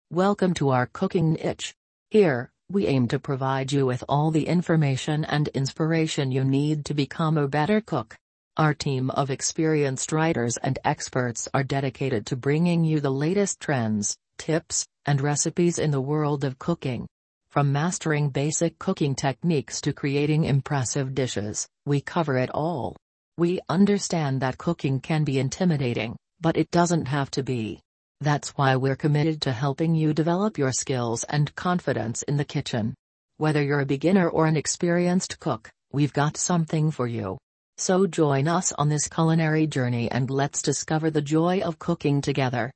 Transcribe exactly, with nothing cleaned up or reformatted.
Welcome to our cooking niche. Here, we aim to provide you with all the information and inspiration you need to become a better cook. Our team of experienced writers and experts are dedicated to bringing you the latest trends, tips, and recipes in the world of cooking. From mastering basic cooking techniques to creating impressive dishes, we cover it all. We understand that cooking can be intimidating, but it doesn't have to be. That's why we're committed to helping you develop your skills and confidence in the kitchen. Whether you're a beginner or an experienced cook, we've got something for you. So join us on this culinary journey and let's discover the joy of cooking together.